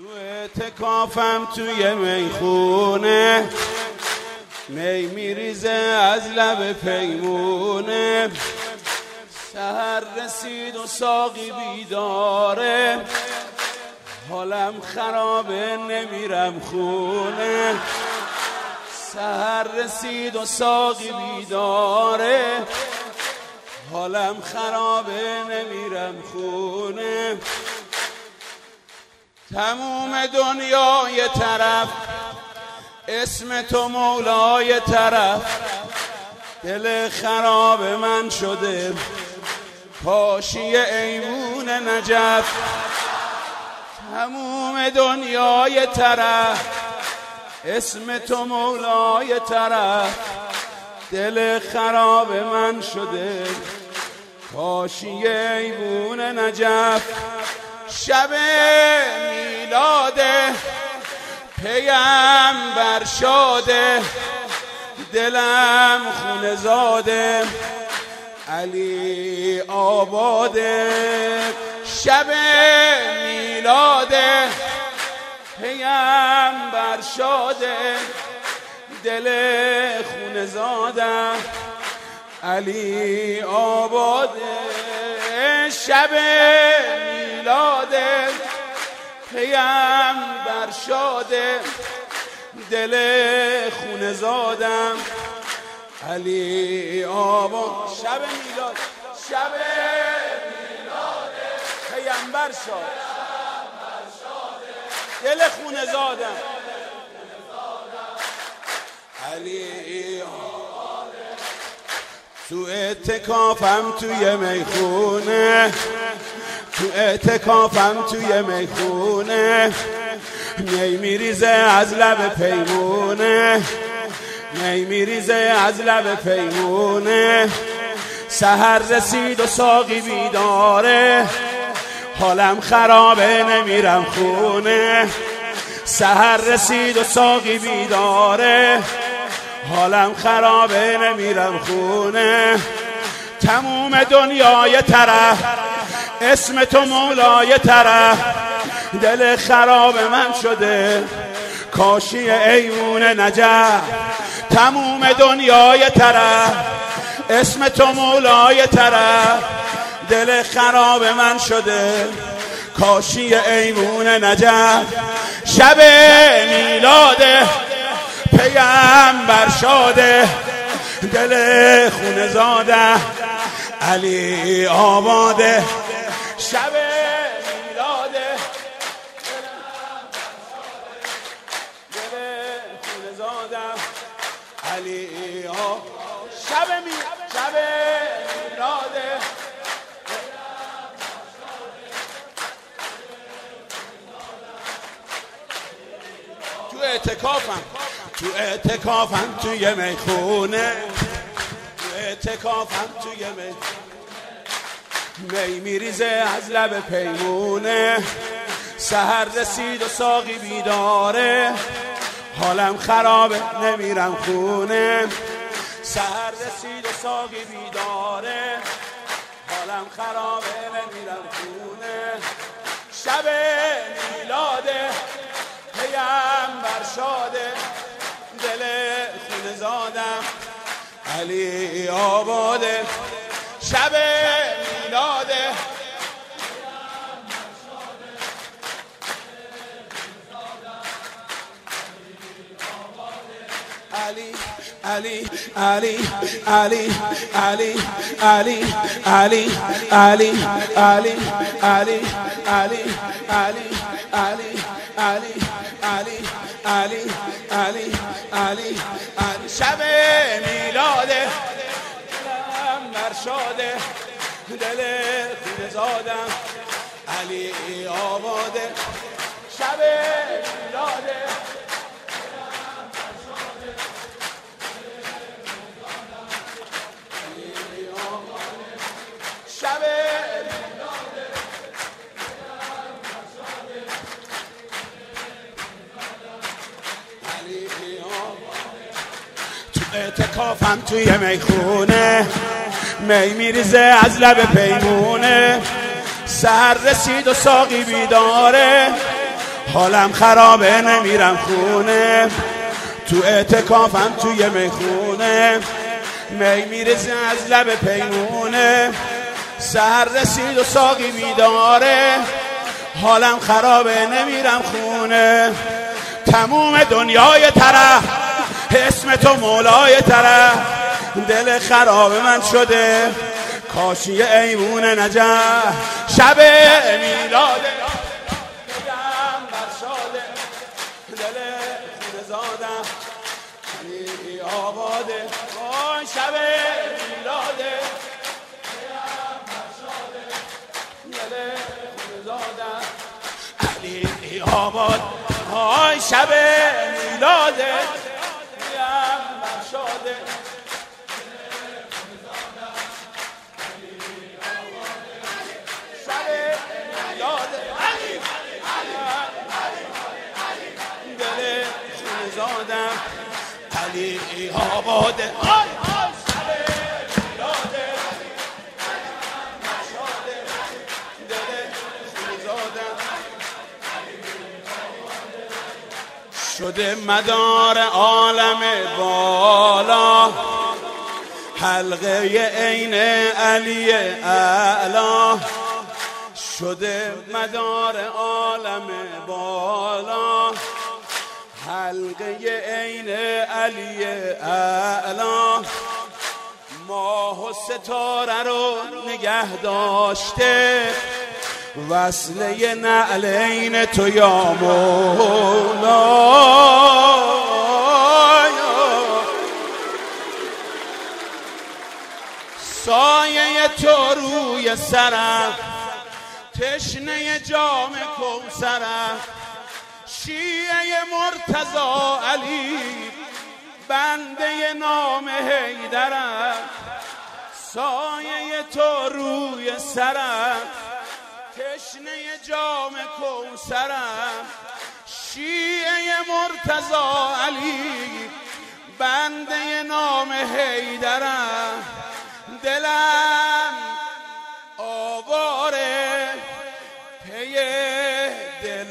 تو اعتکافم توی میخونه، می میریزه از لب پیمونه. سحر رسید و ساقی بیداره، حالم خرابه نمیرم خونه. سحر رسید و ساقی بیداره، حالم خرابه نمیرم خونه. تموم دنیای طرف، اسم تو مولای طرف. دل خراب من شده پاشی ایوون نجف. تموم دنیای طرف، اسم تو مولای طرف. دل خراب من شده پاشی ایوون نجف. شب میلاد پیامبر شده، دلم خونه زاده علی آباده. شب میلاد پیامبر شده، دل خونه زاده علی آباده. شب میلاد پیامبر شده، دل خونه زادم علی آباد. شب میلاد، شب میلاد پیامبر شد، دل خونه زادم علی آباد. تو اعتکافم توی میخونه، تو اعتکافم توی میخونه. می میریزه از لب پیمونه، می میریزه از لب پیمونه. سحر رسید و ساقی بیداره، حالم خرابه نمیرم خونه. سحر رسید و ساقی بیداره، حالم خرابه نمیرم خونه. تموم دنیای طرف، اسم تو مولای طرف. دل خراب من شده کاشی ایوون نجف. تموم دنیای طرف، اسم تو مولای طرف. دل خراب من شده کاشی ایوون نجف. شب میلاد پیامبر شده، دل خونه زاده علی آباده. شب میلاد دل خونه زاده علی آباده. شب میلاد تو اعتکافم، تو اعتکافم توی میخونه، تو اعتکافم توی می میریزه از لب پیمونه. سحر رسید و ساقی بیداره، حالم خرابه نمیرم خونه. سحر رسید و ساقی بیداره، حالم خرابه نمیرم خونه. شب میلاد پیامبر شده، دل خونه زادم علی آباده. شب میلاد علی علی علی علی علی علی علی علی علی علی علی علی علی علی علی علی علی علی علی. شب میلاد پیامبر شده، دل خونه زادم علی آباده. شب میلاد پیامبر شده، علی آباده. شب میلاد پیامبر شده، علی آباده. تو اعتکافم توی میخونه، می میریزه از لب پیمونه. سحر رسید و ساقی بیداره، حالم خرابه نمیرم خونه، تو اعتکافم توی میخونه، می میرزه از لب پیمونه، سحر رسید و ساقی بیداره، حالم خرابه نمیرم خونه، تموم دنیای طرف اسم تو مولای طرف، دل خراب من شده کاشی ایوون نجف، شب میلاده پیغمبر شاده، دل خونه زادم علی آباده، آی شب میلاده پیغمبر شاده، دل خونه زادم علی آباد، آی شب میلاده پیغمبر شاده، علی آباده، آی شب میلاده مشاده، دل خونزاده شده مدار عالم بالا، حلقه عین علی اعلی، شده مدار عالم بالا، حلقه عین علی اعلی، ماه و ستاره رو نگه داشته، وصله نعلین تو یا مولا، سایه تو روی سرم، تشنه جام کوثرم، شیعه مرتضی علی، بنده نام حیدرم، سایه تو روی سرم، تشنه جام کوثرم، شیعه مرتضی علی، بنده نام حیدرم، دلم آواره پی دل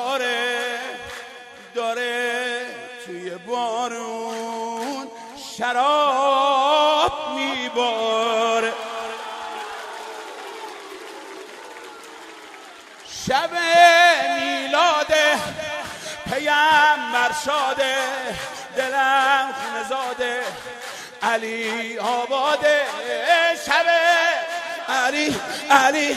داره توی بارون شراب میباره، شب میلاده پیغمبر شاده، دلم خونه زاده علی آباده، شب علی علی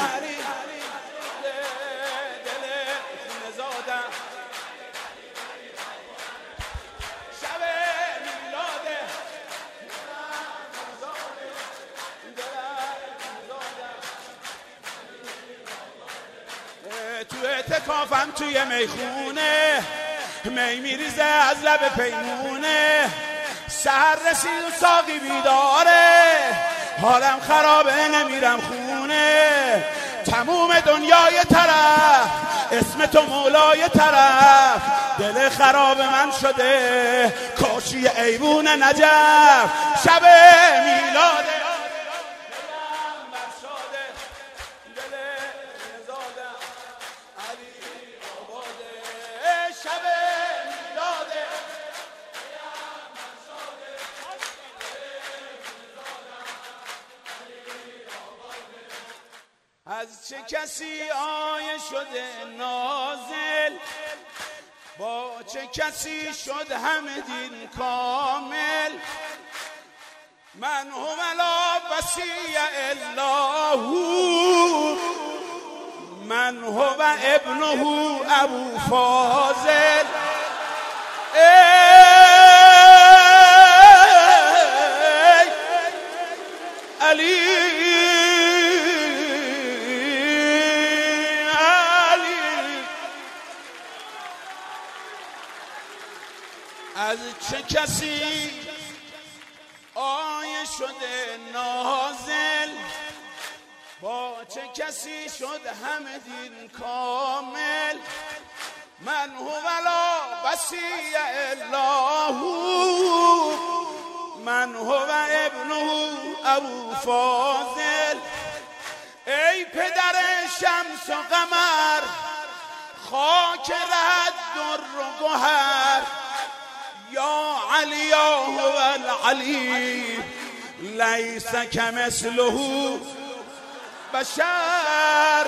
تو اعتکافم توی میخونه، می میریزه از لب پیمونه، سحر رسید و ساقی بیداره، حالم خرابه نمیرم خونه، تموم دنیای طرف اسم تو مولای طرف، دل خراب من شده کاشی ایوون نجف، شب میلاده از چه کسی آیه شده نازل، با چه کسی شد همه دین کامل، من هم لا وصی الله، من هو ابنه ابو فاضل، علی از چه کسی آیه شده نازل، با چه کسی شد همه دین کامل، من هو لا وصی الله، من هو ابنه ابو فاضل، ای پدر شمس و قمر خاک ره علی لیس کمثله بشر.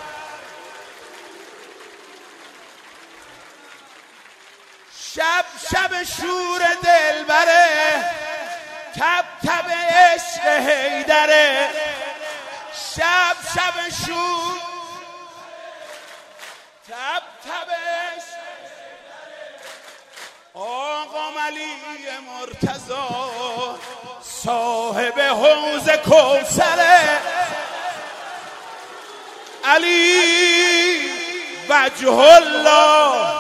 شب شب شور دلبره، تب تب عشق حیدره. شب شب شور تب تب عشق آقا علی مرتضی صاحب حوض کوثره. علی وجه الله،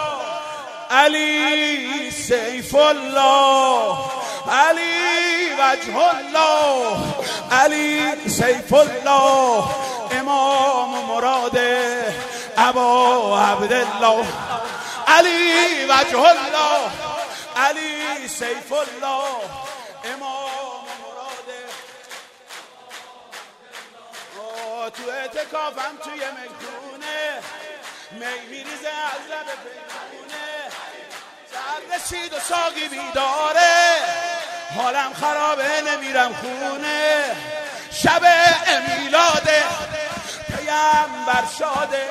علی سیف الله، علی وجه الله، علی سیف الله. امام مراد ابا عبدالله، علی وجه الله، علی سیف الله. امام مراد تو اعتکافم توی میخونه، می میریزه از لب پیمونه. سر رسید و ساقی بیداره، حالم خرابه نمیرم خونه. شب میلاده پیامبر شاده،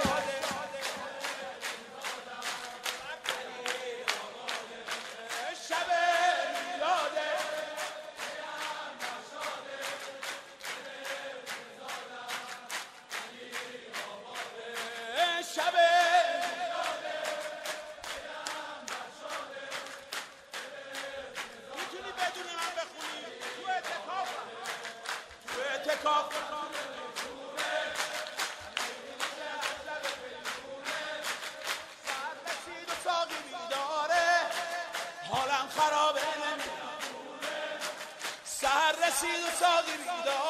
شب میلاده شب میتونی بدون من بخونی تو اعتکاف، تو اعتکاف سر رسید و ساقی بیداره، حالم خرابه نمیرم. سر رسید و ساقی بیداره،